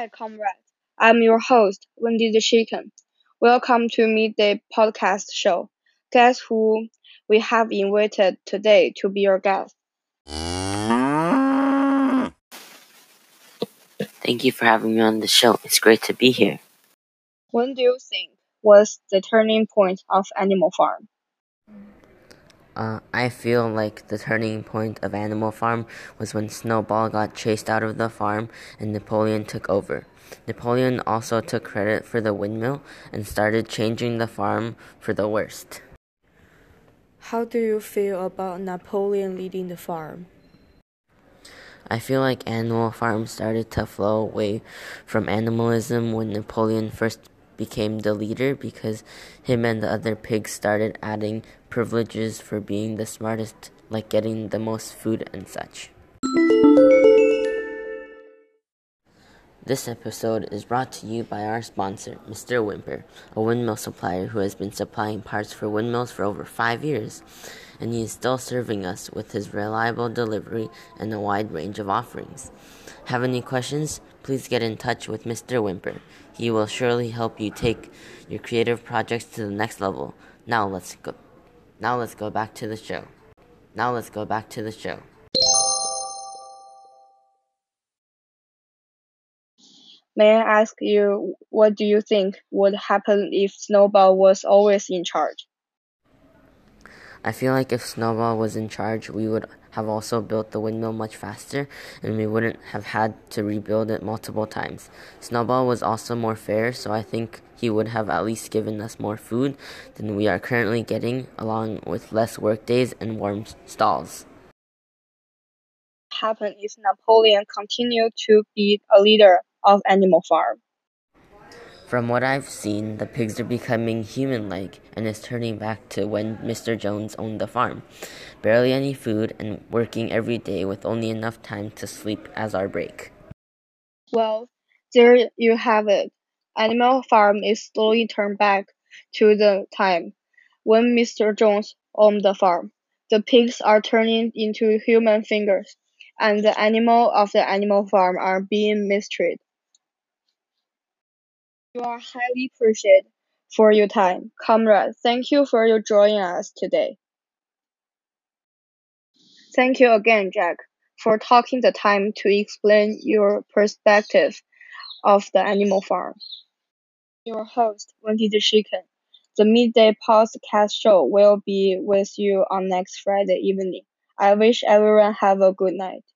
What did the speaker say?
Hi, comrades. I'm your host, Wendy the Chicken. Welcome to Midday Podcast Show. Guess who we have invited today to be your guest? Thank you for having me on the show. It's great to be here. When do you think was the turning point of Animal Farm? I feel like the turning point of Animal Farm was when Snowball got chased out of the farm and Napoleon took over. Napoleon also took credit for the windmill and started changing the farm for the worst. How do you feel about Napoleon leading the farm? I feel like Animal Farm started to flow away from animalism when Napoleon first became the leader because him and the other pigs started adding privileges for being the smartest, like getting the most food and such. This episode is brought to you by our sponsor, Mr. Whymper, a windmill supplier who has been supplying parts for windmills for over 5 years, and he is still serving us with his reliable delivery and a wide range of offerings. Have any questions? Please get in touch with Mr. Whymper. He will surely help you take your creative projects to the next level. Now let's go back to the show. May I ask you, what do you think would happen if Snowball was always in charge? I feel like if Snowball was in charge, we would have also built the windmill much faster, and we wouldn't have had to rebuild it multiple times. Snowball was also more fair, so I think he would have at least given us more food than we are currently getting, along with less work days and warm stalls. Happen if Napoleon continued to be a leader of Animal Farm? From what I've seen, the pigs are becoming human-like and is turning back to when Mr. Jones owned the farm. Barely any food and working every day with only enough time to sleep as our break. Well, there you have it. Animal Farm is slowly turned back to the time when Mr. Jones owned the farm. The pigs are turning into human fingers, and the animals of the animal farm are being mistreated. You are highly appreciated for your time. Comrade, thank you for your joining us today. Thank you again, Jack, for taking the time to explain your perspective of the animal farm. Your host, Wendy the Chicken. The Midday Podcast Show will be with you on next Friday evening. I wish everyone have a good night.